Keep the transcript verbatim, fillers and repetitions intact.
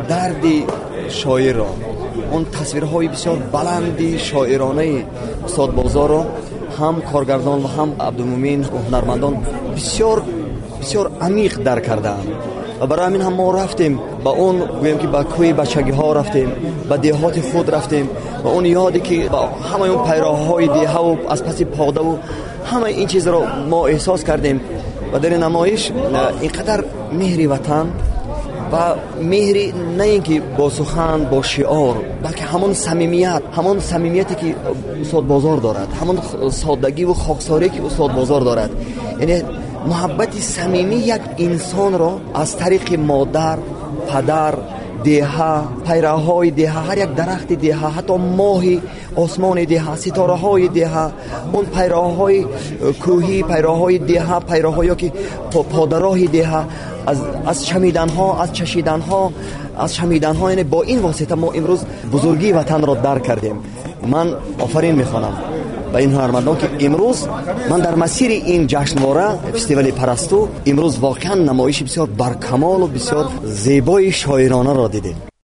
درد شاعر را، اون تصویرهای بسیار بلندی شاعرانه استاد بازار را هم کارگردان و هم عبدالمومن و هنرمندان بسیار بسیار عمیق درک کردند و برای همین هم ما رفتیم با اون، گویم که با کوی بچگی ها رفتیم، با دهات خود رفتیم و اون یادی که با همه اون پیراهای ده و از پس پاده و همه این چیز را ما احساس کردیم و در نمایش اینقدر مهر وطن و مهری نه اینکه با سخن با شعار، بلکه همون صمیمیت، همون صمیمیتی که استاد بازار دارد، همون سادگی و خاکساری که استاد بازار دارد، یعنی محبت صمیمی یک انسان را از طریق مادر، پدر، دیها، پیراهای دیها، هر یک درخت دیها، حتی ماه آسمان دیها، ستاره های دیها، اون پیراهای کوهی، پیراهای دیها، پیراهایی که پادراه دیها، از از شمیدن ها، از چشیدن ها، از شمیدن ها، یعنی با این واسطه ما امروز بزرگی وطن را درک کردیم. من آفرین میخوانم و این هنرمندان که امروز من در مسیر این جشنواره فستیوال پرستو امروز واقعا نمایش بسیار برکمال و بسیار زیبای شاعرانه را دیدم.